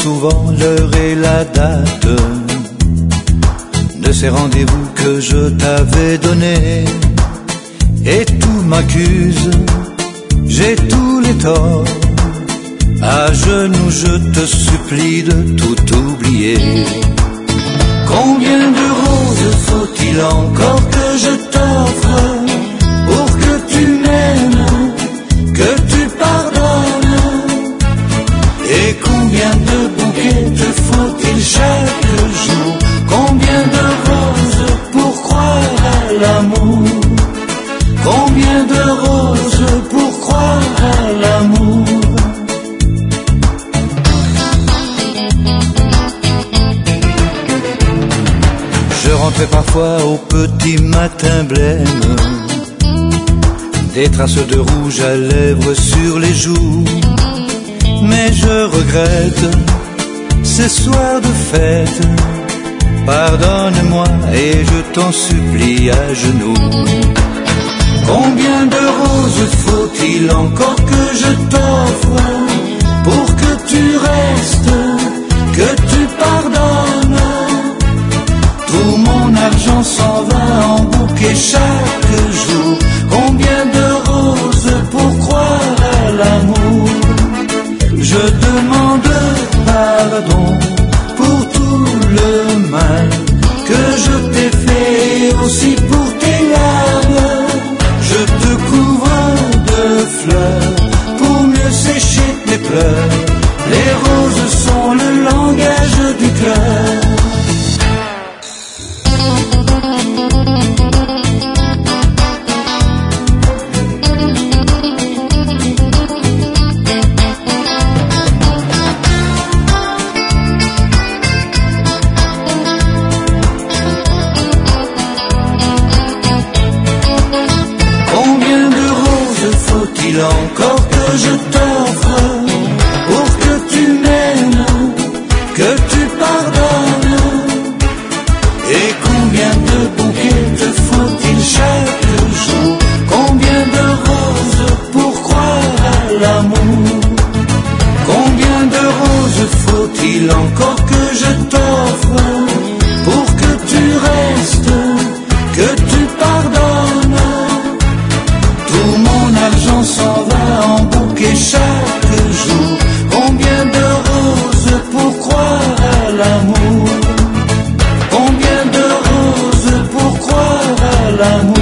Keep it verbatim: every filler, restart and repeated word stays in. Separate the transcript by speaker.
Speaker 1: souvent l'heure et la date de ces rendez-vous que je t'avais donnés. Et tout m'accuse, j'ai tous les torts. À genoux je te supplie de tout oublier. Combien de roses faut-il encore que je t'offre pour que tu m'aimes, que tu pardonnes? Et combien de bouquets te faut-il chaque jour? Combien de roses pour croire à l'amour? Combien de roses pour croire à l'amour? Je rentrais parfois au petit matin blême, des traces de rouge à lèvres sur les joues. Mais je regrette ces soirs de fête. Pardonne-moi et je t'en supplie à genoux. Combien de roses faut-il encore que je t'offre pour que tu restes, que tu pardonnes? Tout mon argent s'en va en bouquet chaque jour. Combien de roses pour croire à l'amour? Je demande pardon pour tout le mal que je t'ai fait, aussi pour tes larmes. Je te couvre de fleurs pour mieux sécher tes pleurs. Les roses sont le langage du cœur. Encore que je t'offre pour que tu m'aimes, que tu pardonnes? Et combien de bouquets te faut-il chaque jour? Combien de roses pour croire à l'amour? Combien de roses faut-il encore que je t'offre pour que tu restes, que tu pardonnes? Tout mon argent s'en va en bouquet chaque jour. Combien de roses pour croire à l'amour? Combien de roses pour croire à l'amour?